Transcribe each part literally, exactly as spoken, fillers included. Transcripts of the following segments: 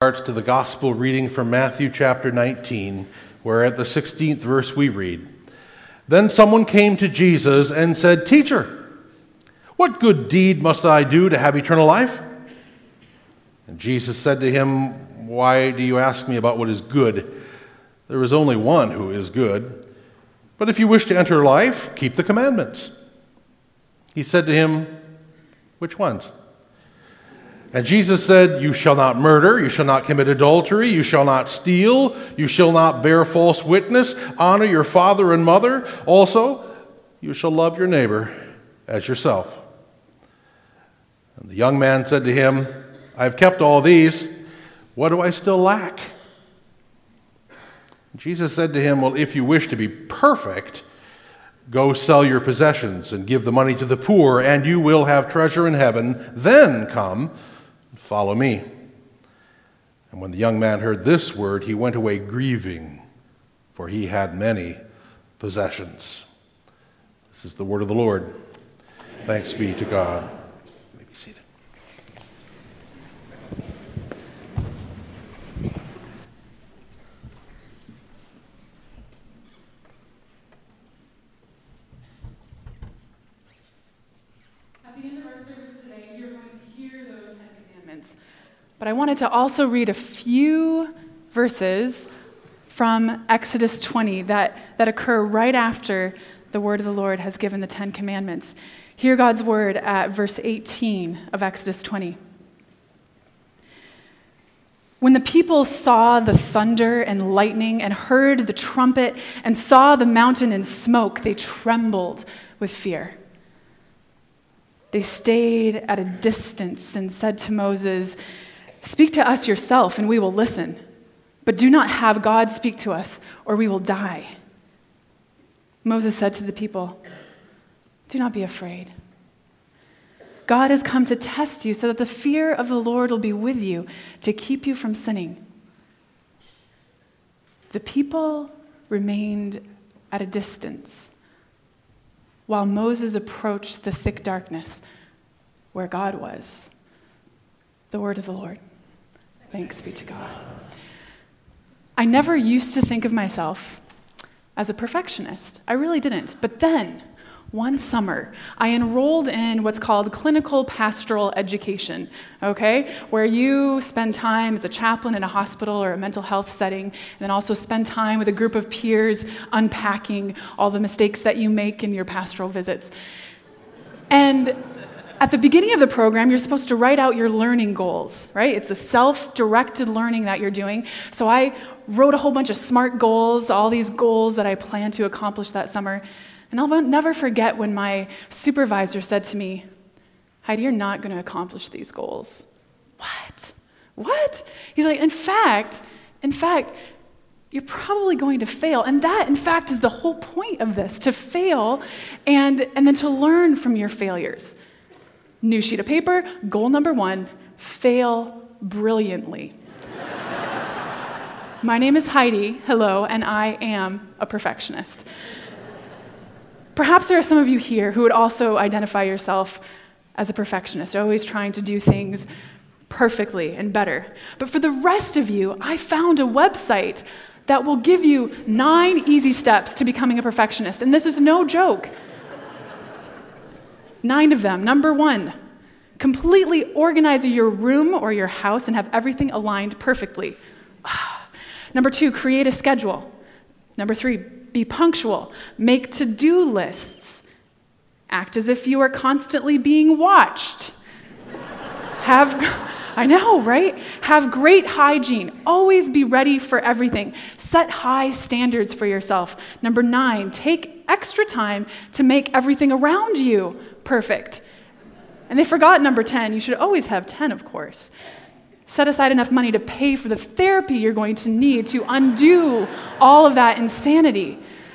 hearts to the gospel reading from Matthew chapter nineteen, where at the sixteenth verse we read, "Then someone came to Jesus and said, 'Teacher, what good deed must I do to have eternal life?' And Jesus said to him, 'Why do you ask me about what is good? There is only one who is good. But if you wish to enter life, keep the commandments.' He said to him, 'Which ones?' And Jesus said, 'You shall not murder, you shall not commit adultery, you shall not steal, you shall not bear false witness, honor your father and mother. Also, you shall love your neighbor as yourself.' And the young man said to him, 'I have kept all these. What do I still lack?' Jesus said to him, 'Well, if you wish to be perfect, go sell your possessions and give the money to the poor, and you will have treasure in heaven. Then come and follow me.' And when the young man heard this word, he went away grieving, for he had many possessions." This is the word of the Lord. Thanks be to God. You may be seated. But I wanted to also read a few verses from Exodus twenty that, that occur right after the word of the Lord has given the Ten Commandments. Hear God's word at verse eighteen of Exodus twenty. "When the people saw the thunder and lightning and heard the trumpet and saw the mountain in smoke, they trembled with fear. They stayed at a distance and said to Moses, 'Speak to us yourself, and we will listen. But do not have God speak to us, or we will die.' Moses said to the people, 'Do not be afraid. God has come to test you so that the fear of the Lord will be with you to keep you from sinning.' The people remained at a distance while Moses approached the thick darkness where God was." The word of the Lord. Thanks be to God. I never used to think of myself as a perfectionist. I really didn't. But then, one summer, I enrolled in what's called clinical pastoral education, okay? Where you spend time as a chaplain in a hospital or a mental health setting, and then also spend time with a group of peers unpacking all the mistakes that you make in your pastoral visits. And at the beginning of the program, you're supposed to write out your learning goals, right? It's a self-directed learning that you're doing. So I wrote a whole bunch of SMART goals, all these goals that I plan to accomplish that summer. And I'll never forget when my supervisor said to me, "Heidi, you're not going to accomplish these goals." What? What? He's like, in fact, in fact, you're probably going to fail. And that, in fact, is the whole point of this, to fail and, and then to learn from your failures. New sheet of paper, goal number one, fail brilliantly. My name is Heidi, hello, and I am a perfectionist. Perhaps there are some of you here who would also identify yourself as a perfectionist, always trying to do things perfectly and better. But for the rest of you, I found a website that will give you nine easy steps to becoming a perfectionist, and this is no joke. Nine of them. Number one, completely organize your room or your house and have everything aligned perfectly. Number two, create a schedule. Number three, be punctual. Make to-do lists. Act as if you are constantly being watched. Have, I know, right? Have great hygiene. Always be ready for everything. Set high standards for yourself. Number nine, take extra time to make everything around you perfect. And they forgot number ten. You should always have ten, of course. Set aside enough money to pay for the therapy you're going to need to undo all of that insanity.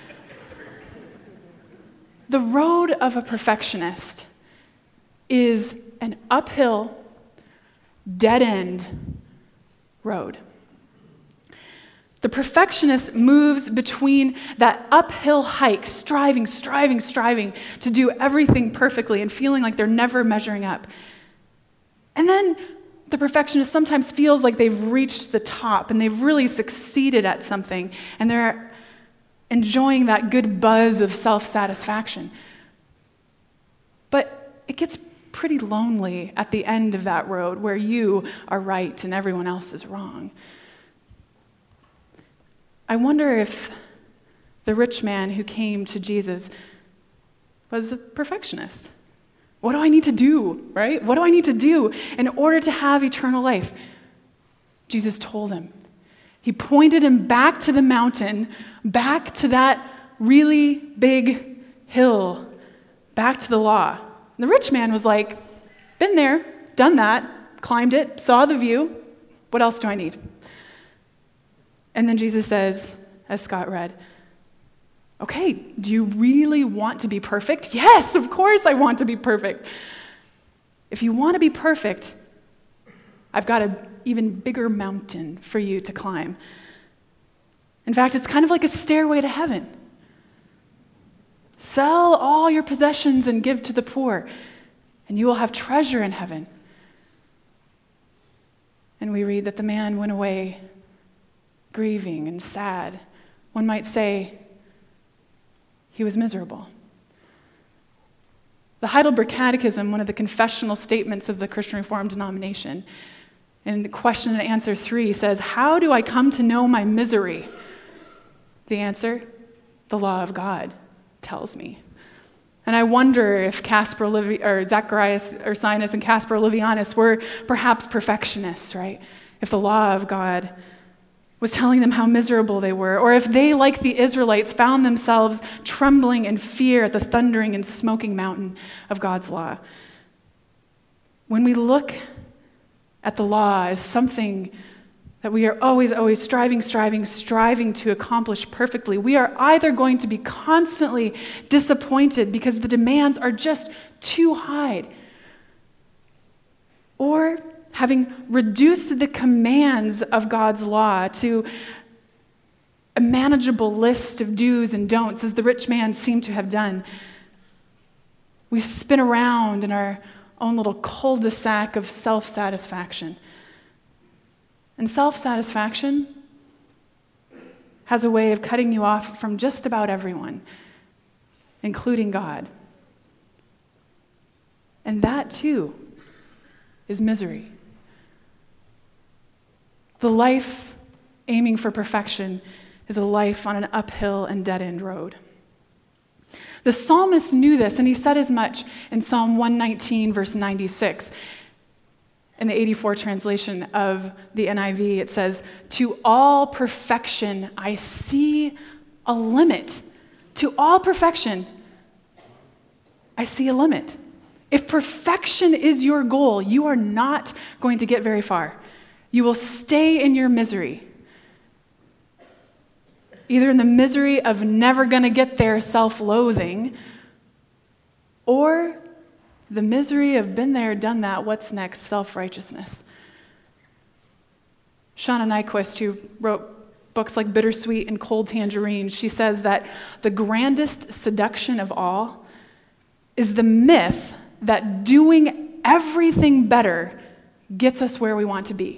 The road of a perfectionist is an uphill, dead-end road. The perfectionist moves between that uphill hike, striving, striving, striving to do everything perfectly and feeling like they're never measuring up. And then The perfectionist sometimes feels like they've reached the top and they've really succeeded at something, and they're enjoying that good buzz of self-satisfaction. But it gets pretty lonely at the end of that road where you are right and everyone else is wrong. I wonder if the rich man who came to Jesus was a perfectionist. What do I need to do, right? What do I need to do in order to have eternal life? Jesus told him. He pointed him back to the mountain, back to that really big hill, back to the law. And the rich man was like, been there, done that, climbed it, saw the view. What else do I need? And then Jesus says, as Scott read, okay, do you really want to be perfect? Yes, of course I want to be perfect. If you want to be perfect, I've got an even bigger mountain for you to climb. In fact, it's kind of like a stairway to heaven. Sell all your possessions and give to the poor, and you will have treasure in heaven. And we read that the man went away grieving and sad. One might say, he was miserable. The Heidelberg Catechism, one of the confessional statements of the Christian Reformed denomination, in question and answer three says, how do I come to know my misery? The answer, the law of God tells me. And I wonder if Caspar Livi- or Zacharias Ursinus and Caspar Livianus were perhaps perfectionists, right? If the law of God was telling them how miserable they were, or if they, like the Israelites, found themselves trembling in fear at the thundering and smoking mountain of God's law. When we look at the law as something that we are always, always striving, striving, striving to accomplish perfectly, we are either going to be constantly disappointed because the demands are just too high, or having reduced the commands of God's law to a manageable list of do's and don'ts, as the rich man seemed to have done, we spin around in our own little cul-de-sac of self-satisfaction. And self-satisfaction has a way of cutting you off from just about everyone, including God. And that, too, is misery. The life aiming for perfection is a life on an uphill and dead-end road. The psalmist knew this, and he said as much in Psalm one nineteen, verse ninety-six. In the eighty-four translation of the N I V, it says, to all perfection I see a limit. To all perfection, I see a limit. If perfection is your goal, you are not going to get very far. You will stay in your misery. Either in the misery of never going to get there, self-loathing, or the misery of been there, done that, what's next, self-righteousness. Shauna Nyquist, who wrote books like Bittersweet and Cold Tangerine, she says that the grandest seduction of all is the myth that doing everything better gets us where we want to be.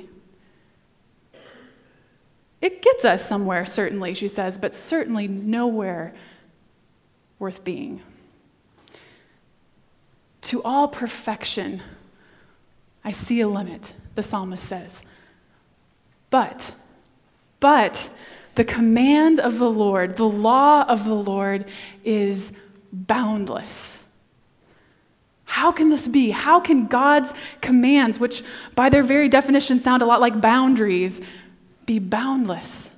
It gets us somewhere, certainly, she says, but certainly nowhere worth being. To all perfection, I see a limit, the psalmist says. But, but, the command of the Lord, the law of the Lord is boundless. How can this be? How can God's commands, which by their very definition sound a lot like boundaries, be boundless?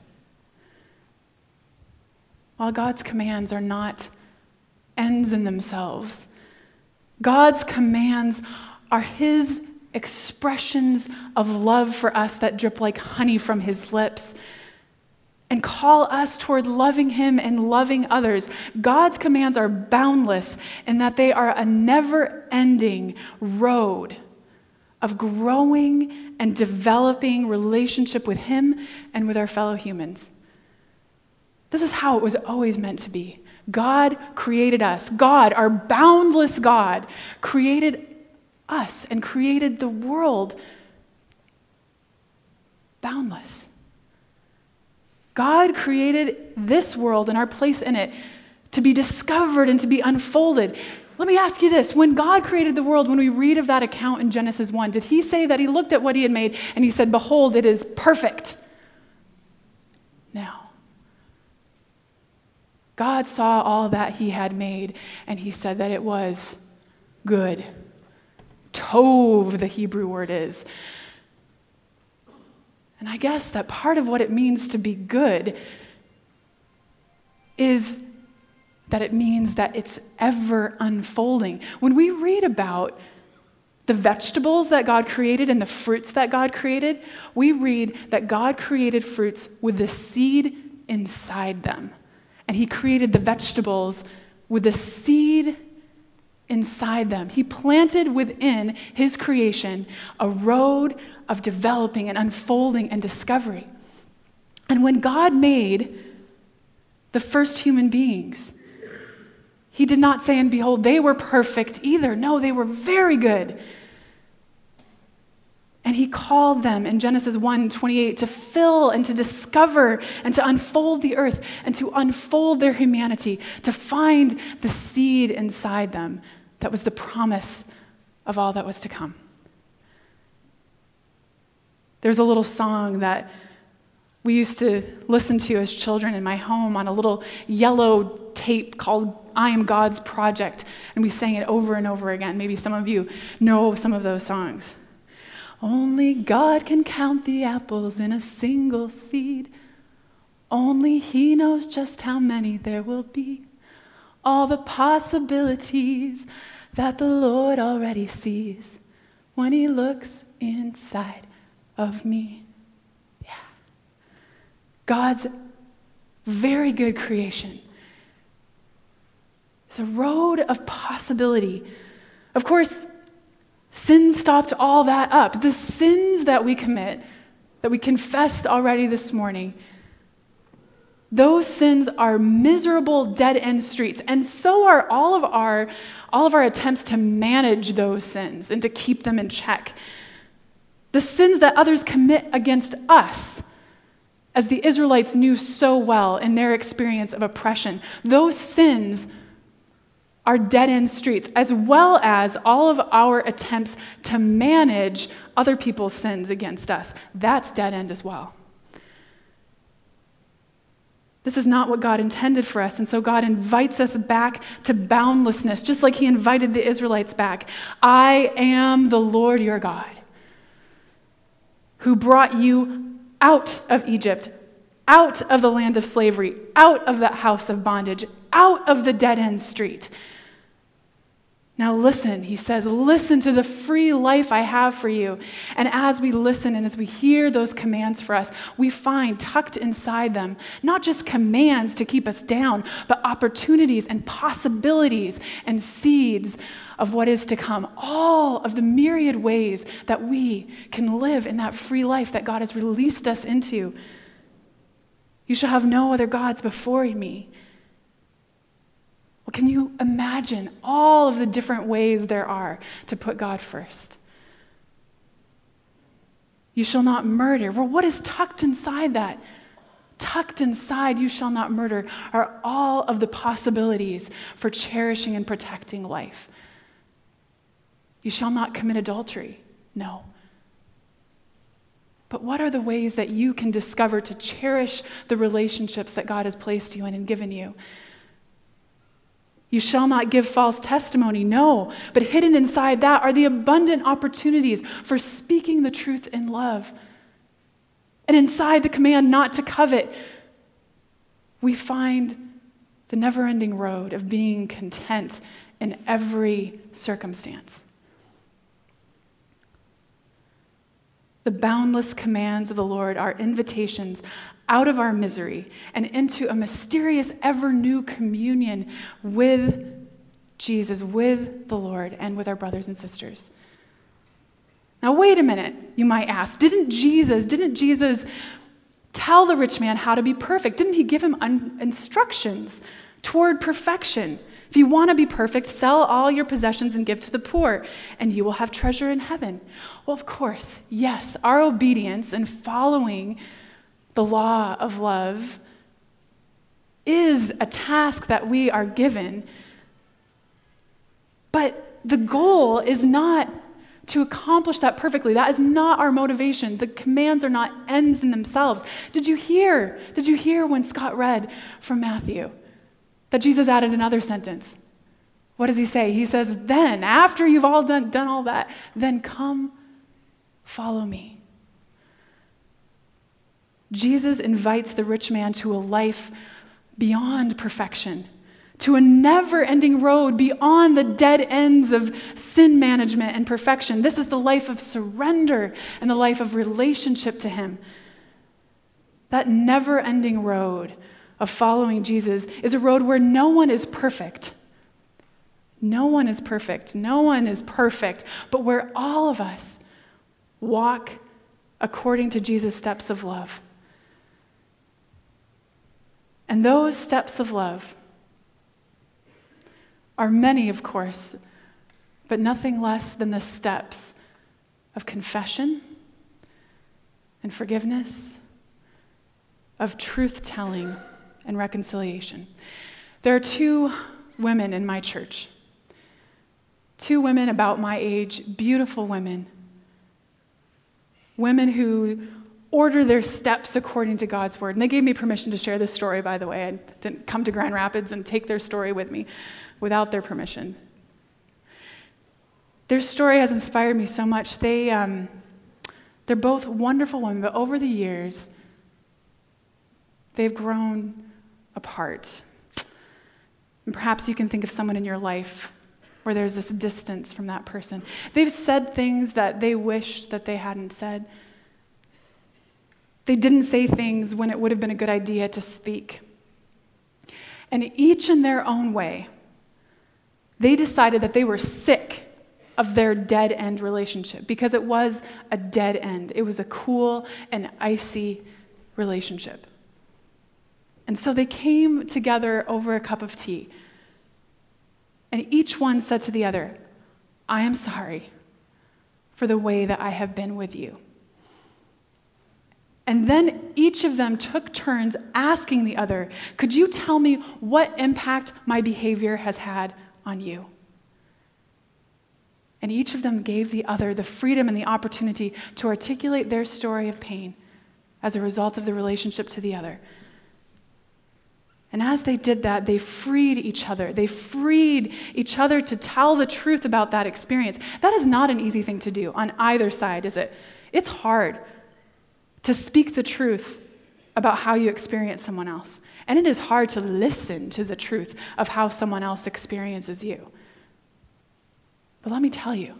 While God's commands are not ends in themselves, God's commands are his expressions of love for us that drip like honey from his lips and call us toward loving him and loving others. God's commands are boundless in that they are a never-ending road of growing and developing relationship with him and with our fellow humans. This is how it was always meant to be. God created us. God, our boundless God, created us and created the world boundless. God created this world and our place in it to be discovered and to be unfolded. Let me ask you this. When God created the world, when we read of that account in Genesis one, did he say that he looked at what he had made and he said, behold, it is perfect? No. God saw all that he had made and he said that it was good. Tov, the Hebrew word is. And I guess that part of what it means to be good is that it means that it's ever unfolding. When we read about the vegetables that God created and the fruits that God created, we read that God created fruits with the seed inside them. And he created the vegetables with the seed inside them. He planted within his creation a road of developing and unfolding and discovery. And when God made the first human beings, he did not say, and behold, they were perfect either. No, they were very good. And he called them in Genesis one twenty-eight to fill and to discover and to unfold the earth and to unfold their humanity, to find the seed inside them that was the promise of all that was to come. There's a little song that we used to listen to as children in my home on a little yellow tape called I Am God's Project, and we sang it over and over again. Maybe some of you know some of those songs. Only God can count the apples in a single seed. Only he knows just how many there will be. All the possibilities that the Lord already sees when he looks inside of me. Yeah. God's very good creation is a road of possibility. Of course, sin stopped all that up. The sins that we commit, that we confessed already this morning, those sins are miserable dead-end streets, and so are all of our all of our attempts to manage those sins and to keep them in check. The sins that others commit against us, as the Israelites knew so well in their experience of oppression, those sins are dead-end streets, as well as all of our attempts to manage other people's sins against us. That's dead-end as well. This is not what God intended for us, and so God invites us back to boundlessness, just like he invited the Israelites back. I am the Lord your God, who brought you out of Egypt, out of the land of slavery, out of that house of bondage, out of the dead-end street. Now listen, he says, listen to the free life I have for you. And as we listen and as we hear those commands for us, we find tucked inside them not just commands to keep us down, but opportunities and possibilities and seeds of what is to come. All of the myriad ways that we can live in that free life that God has released us into. You shall have no other gods before me. Well, can you imagine all of the different ways there are to put God first? You shall not murder. Well, what is tucked inside that? Tucked inside, you shall not murder, are all of the possibilities for cherishing and protecting life. You shall not commit adultery. No. But what are the ways that you can discover to cherish the relationships that God has placed you in and given you? You shall not give false testimony, no. But hidden inside that are the abundant opportunities for speaking the truth in love. And inside the command not to covet, we find the never-ending road of being content in every circumstance. The boundless commands of the Lord are invitations out of our misery and into a mysterious, ever-new communion with Jesus, with the Lord, and with our brothers and sisters. Now, wait a minute, you might ask. Didn't Jesus, didn't Jesus tell the rich man how to be perfect? Didn't he give him un- instructions toward perfection? If you want to be perfect, sell all your possessions and give to the poor, and you will have treasure in heaven. Well, of course, yes, our obedience and following the law of love is a task that we are given. But the goal is not to accomplish that perfectly. That is not our motivation. The commands are not ends in themselves. Did you hear? Did you hear when Scott read from Matthew that Jesus added another sentence? What does he say? He says, then, after you've all done, done all that, then come follow me. Jesus invites the rich man to a life beyond perfection, to a never-ending road beyond the dead ends of sin management and perfection. This is the life of surrender and the life of relationship to him. That never-ending road of following Jesus is a road where no one is perfect. No one is perfect. No one is perfect, but where all of us walk according to Jesus' steps of love. And those steps of love are many, of course, but nothing less than the steps of confession and forgiveness, of truth-telling and reconciliation. There are two women in my church, two women about my age, beautiful women, women who order their steps according to God's word. And they gave me permission to share this story, by the way. I didn't come to Grand Rapids and take their story with me without their permission. Their story has inspired me so much. They, um, they're both wonderful women, but over the years, they've grown apart. And perhaps you can think of someone in your life where there's this distance from that person. They've said things that they wish that they hadn't said. They didn't say things when it would have been a good idea to speak. And each in their own way, they decided that they were sick of their dead-end relationship because it was a dead end. It was a cool and icy relationship. And so they came together over a cup of tea. And each one said to the other, I am sorry for the way that I have been with you. And then each of them took turns asking the other, could you tell me what impact my behavior has had on you? And each of them gave the other the freedom and the opportunity to articulate their story of pain as a result of the relationship to the other. And as they did that, they freed each other. They freed each other to tell the truth about that experience. That is not an easy thing to do on either side, is it? It's hard to speak the truth about how you experience someone else. And it is hard to listen to the truth of how someone else experiences you. But let me tell you,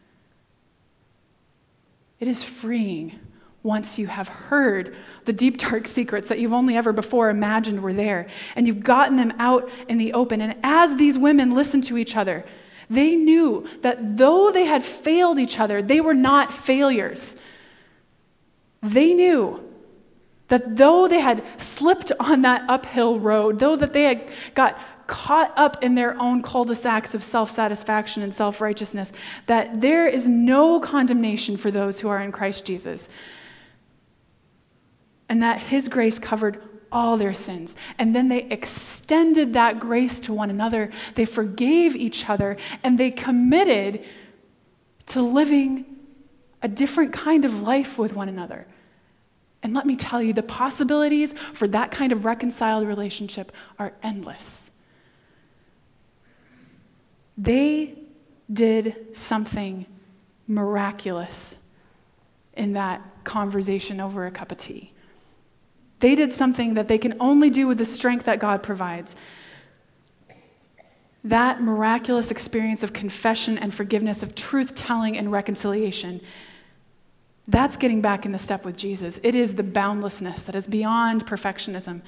it is freeing once you have heard the deep, dark secrets that you've only ever before imagined were there, and you've gotten them out in the open. And as these women listened to each other, they knew that though they had failed each other, they were not failures. They knew that though they had slipped on that uphill road, though that they had got caught up in their own cul-de-sacs of self-satisfaction and self-righteousness, that there is no condemnation for those who are in Christ Jesus. And that his grace covered all their sins. And then they extended that grace to one another. They forgave each other, and they committed to living a different kind of life with one another. And let me tell you, the possibilities for that kind of reconciled relationship are endless. They did something miraculous in that conversation over a cup of tea. They did something that they can only do with the strength that God provides. That miraculous experience of confession and forgiveness, of truth-telling and reconciliation, that's getting back in the step with Jesus. It is the boundlessness that is beyond perfectionism.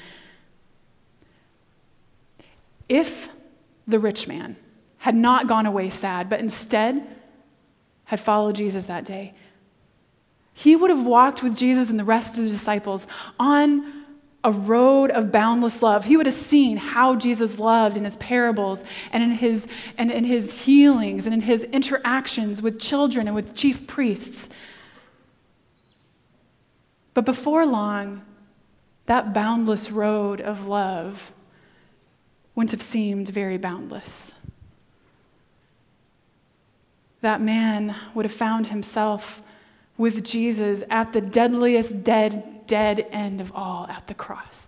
If the rich man had not gone away sad, but instead had followed Jesus that day, he would have walked with Jesus and the rest of the disciples on a road of boundless love. He would have seen how Jesus loved in his parables and in his, and in his healings and in his interactions with children and with chief priests. But before long, that boundless road of love wouldn't have seemed very boundless. That man would have found himself with Jesus at the deadliest, dead, dead end of all, at the cross.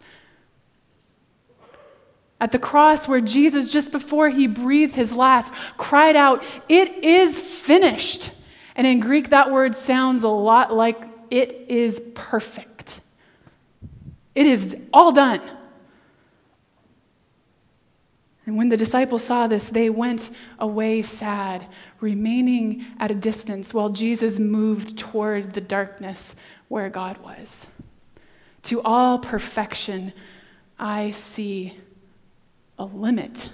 At the cross where Jesus, just before he breathed his last, cried out, "It is finished." And in Greek, that word sounds a lot like it is perfect. It is all done. And when the disciples saw this, they went away sad, remaining at a distance while Jesus moved toward the darkness where God was. To all perfection, I see a limit.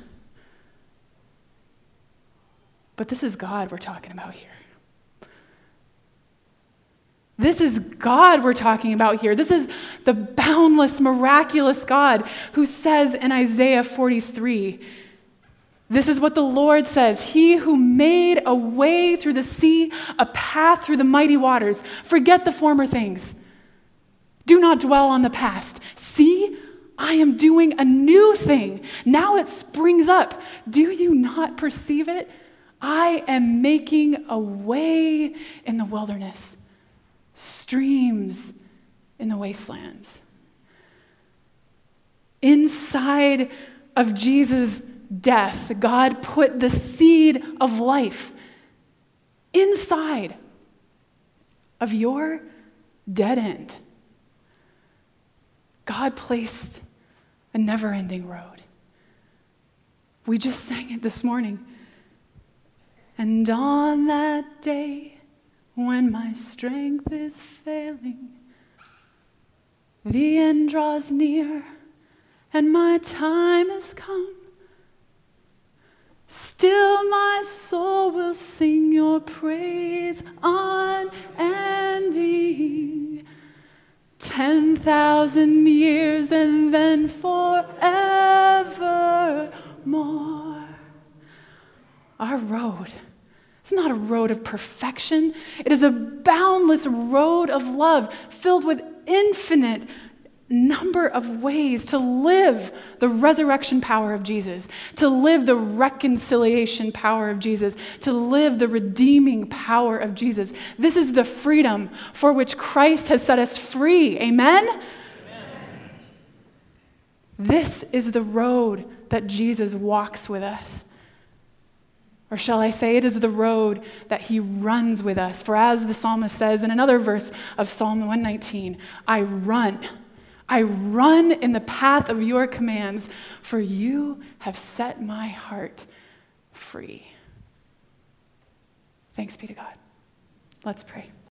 But this is God we're talking about here. This is God we're talking about here. This is the boundless, miraculous God who says in Isaiah forty-three, this is what the Lord says, "He who made a way through the sea, a path through the mighty waters. Forget the former things. Do not dwell on the past. See, I am doing a new thing. Now it springs up. Do you not perceive it? I am making a way in the wilderness, streams in the wastelands." Inside of Jesus' death, God put the seed of life inside of your dead end. God placed a never-ending road. We just sang it this morning. And on that day, when my strength is failing, the end draws near, and my time has come, still my soul will sing your praise unending. Ten thousand years and then forevermore. Our road, it's not a road of perfection. It is a boundless road of love filled with infinite number of ways to live the resurrection power of Jesus, to live the reconciliation power of Jesus, to live the redeeming power of Jesus. This is the freedom for which Christ has set us free. Amen? Amen. This is the road that Jesus walks with us. Or shall I say, it is the road that he runs with us. For as the psalmist says in another verse of Psalm one nineteen, I run. I run in the path of your commands, for you have set my heart free. Thanks be to God. Let's pray.